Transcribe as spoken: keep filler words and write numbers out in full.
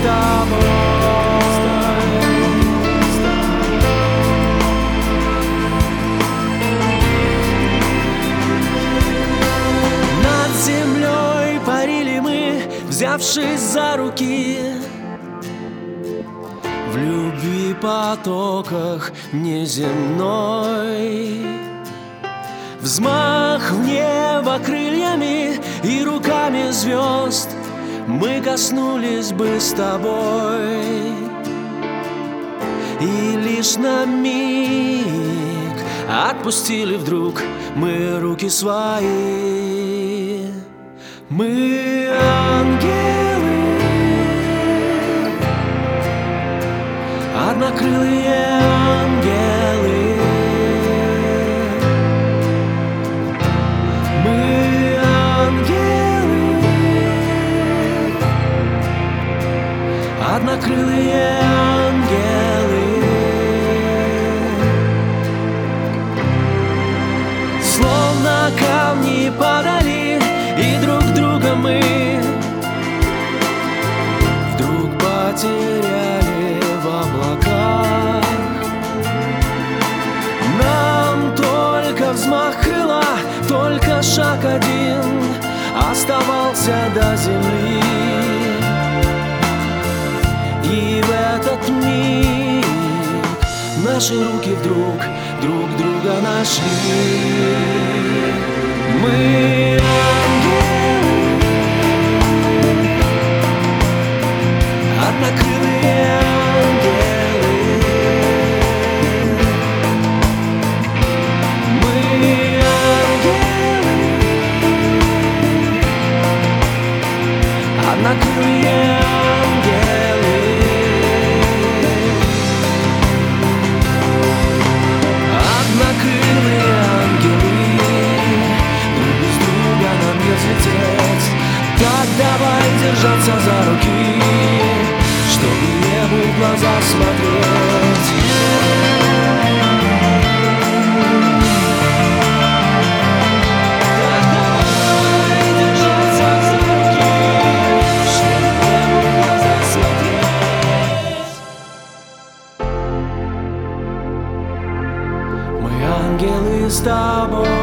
тобой. Над землей парили мы, взявшись за руки, в любви потоках неземной. Взмах в небо крыльями и руками звезд мы коснулись бы с тобой. И лишь на миг отпустили вдруг мы руки свои. Мы ангелы, однокрылые ангелы. Мы ангелы, однокрылые ангелы. Словно камни падали, и друг друга мы вдруг потеряли в облаках. Нам только взмах крыла, только шаг один оставался до земли. И в этот миг наши руки вдруг друг друга нашли. Мы ангелы, однокрылые ангелы. Мы ангелы, однокрылые ангелы. Однокрылые ангелы, друг без друга нам не взлететь. Так давай держаться за руки, чтобы небу в глаза смотреть. Так давай держаться за руки, чтобы небу в глаза смотреть. Мы ангелы с тобой.